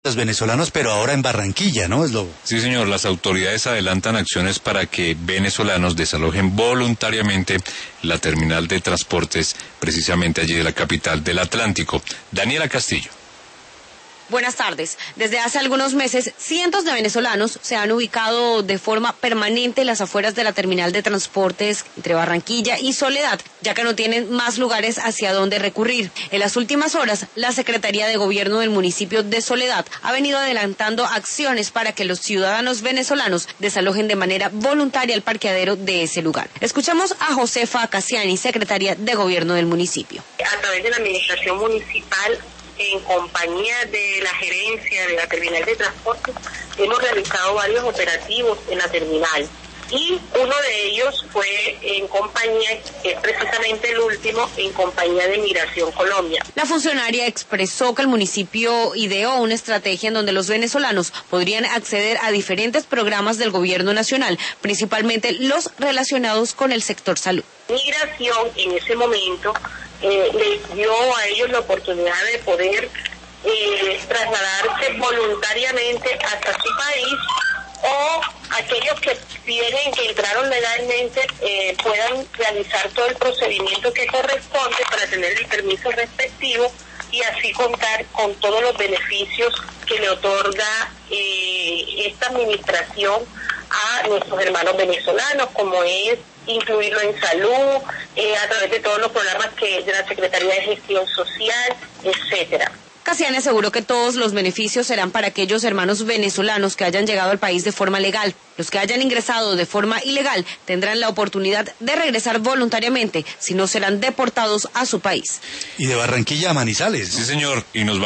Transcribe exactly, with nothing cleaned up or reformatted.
los venezolanos, pero ahora en Barranquilla, ¿no? Es lo... Sí, señor, las autoridades adelantan acciones para que venezolanos desalojen voluntariamente la terminal de transportes, precisamente allí de la capital del Atlántico. Daniela Castillo. Buenas tardes. Desde hace algunos meses, cientos de venezolanos se han ubicado de forma permanente en las afueras de la terminal de transportes entre Barranquilla y Soledad, ya que no tienen más lugares hacia donde recurrir. En las últimas horas, la Secretaría de Gobierno del municipio de Soledad ha venido adelantando acciones para que los ciudadanos venezolanos desalojen de manera voluntaria el parqueadero de ese lugar. Escuchamos a Josefa Cassiani, secretaria de Gobierno del municipio. A través de la administración municipal, en compañía de la gerencia de la terminal de transporte, hemos realizado varios operativos en la terminal y uno de ellos fue en compañía, que es precisamente el último, en compañía de Migración Colombia. La funcionaria expresó que el municipio ideó una estrategia en donde los venezolanos podrían acceder a diferentes programas del gobierno nacional, principalmente los relacionados con el sector salud. Migración en ese momento Eh, les dio a ellos la oportunidad de poder eh, trasladarse voluntariamente hasta su país, o aquellos que vienen, que entraron legalmente, eh, puedan realizar todo el procedimiento que corresponde para tener el permiso respectivo y así contar con todos los beneficios que le otorga eh, esta administración a nuestros hermanos venezolanos, como es incluirlo en salud, eh, a través de todos los programas que de la Secretaría de Gestión Social, etcétera. Cassiani aseguró que todos los beneficios serán para aquellos hermanos venezolanos que hayan llegado al país de forma legal. Los que hayan ingresado de forma ilegal tendrán la oportunidad de regresar voluntariamente, si no serán deportados a su país. Y de Barranquilla a Manizales, ¿no? Sí, señor, y nos vamos